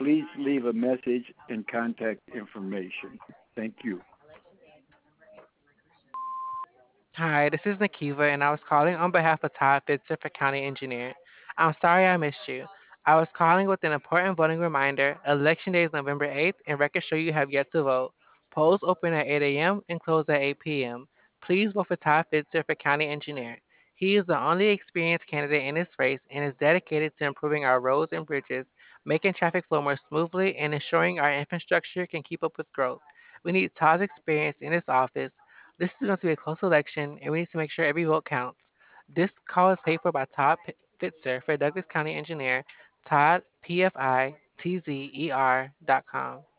Please leave a message and contact information. Thank you. Hi, this is Nakiva, and I was calling on behalf of Todd Fitzer for County Engineer. I'm sorry I missed you. I was calling with an important voting reminder. Election Day is November 8th, and records show you have yet to vote. Polls open at 8 a.m. and close at 8 p.m. Please vote for Todd Fitzer for County Engineer. He is the only experienced candidate in this race and is dedicated to improving our roads and bridges, making traffic flow more smoothly, and ensuring our infrastructure can keep up with growth. We need Todd's experience in this office. This is going to be a close election, and we need to make sure every vote counts. This call is paid for by Todd Fitzer for Douglas County Engineer, Todd, PFITZER.com.